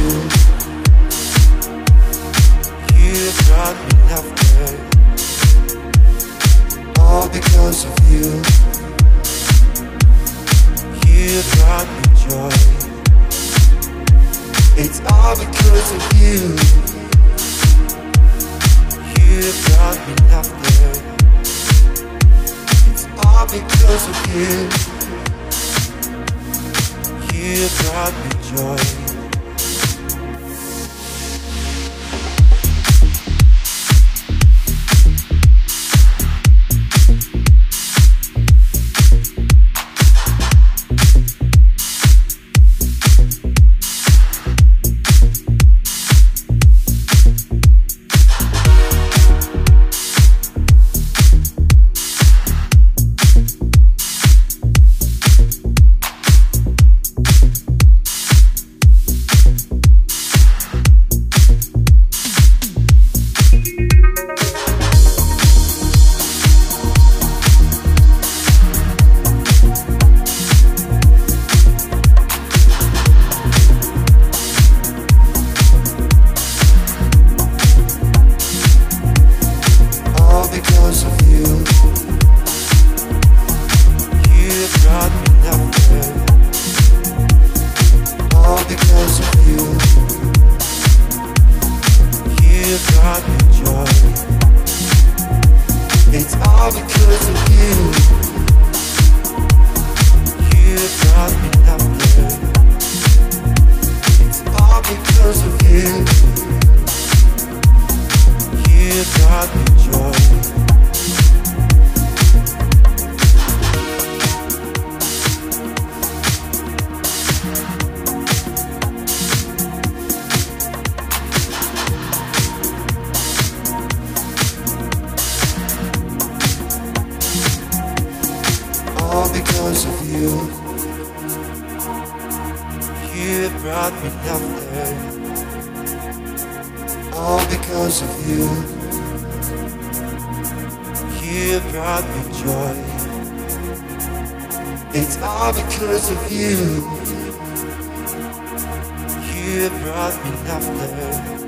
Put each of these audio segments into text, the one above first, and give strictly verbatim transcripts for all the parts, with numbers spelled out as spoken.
You brought me laughter, all because of you. You brought me joy, it's all because of you. You brought me laughter, it's all because of you. You brought me joy. All because of you. You brought me laughter, all because of you. You brought me joy, it's all because of you. You brought me laughter,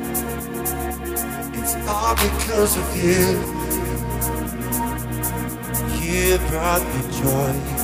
it's all because of you. You brought me joy.